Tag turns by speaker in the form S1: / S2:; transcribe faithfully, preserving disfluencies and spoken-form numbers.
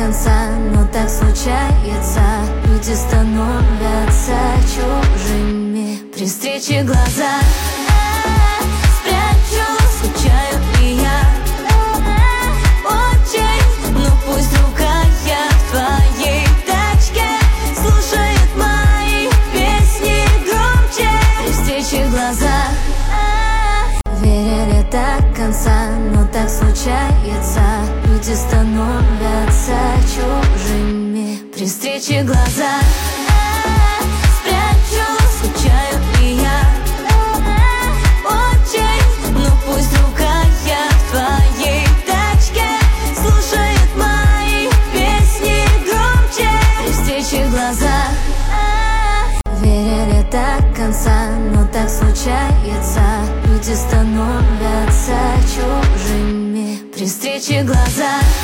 S1: конца, но так случается. Люди становятся чужими при встрече глаза. Спрячу, скучаю и я очень, но пусть другая в твоей тачке слушает мои песни громче при встрече глаза. Верили до конца, но так случается. Люди становятся чужими при встрече глаза. Спрячу, скучаю и я очень, но пусть другая в твоей тачке слушает мои песни громче при встрече глаза. Верили до конца, но так случается. Люди становятся чужими при встрече глаза.